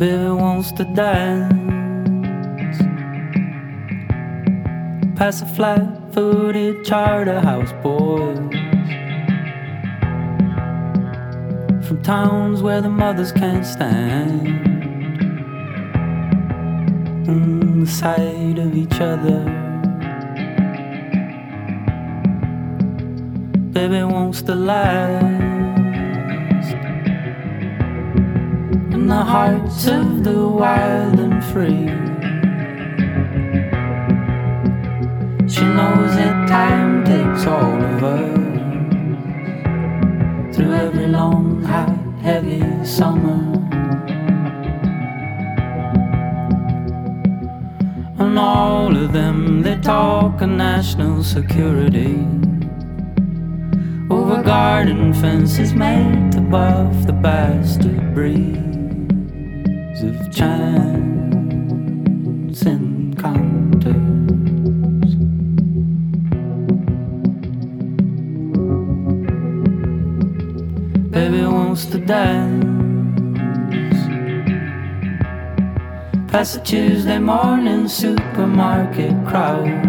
Baby wants to dance past the flat-footed charter house boys from towns where the mothers can't stand on the side of each other. Baby wants to last in the hearts of the wild and free. She knows that time takes all of us through every long, hot, heavy summer. And all of them, they talk of national security over garden fences made to buff the bastard breeze of chance encounters. Baby wants to dance past the Tuesday morning supermarket crowd.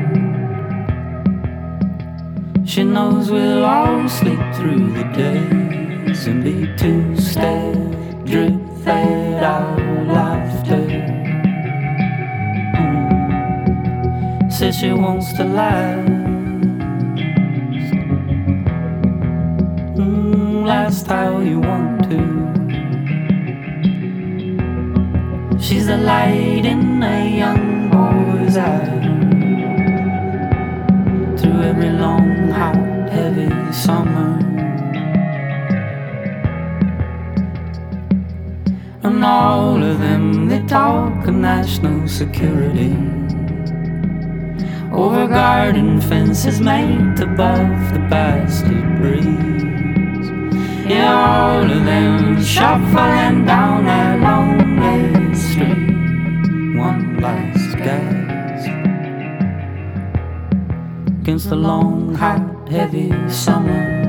She knows we'll all sleep through the days and be two-step, drip-fed out laughter. Says she wants to last, last how you want to. She's the light in a young boy's eye through every long, hot, heavy summer. And all of them, they talk of national security over garden fences made to buff the bastard breeze. Yeah, all of them shuffling down that lonely street. One last gasp against the long, hot, heavy summer.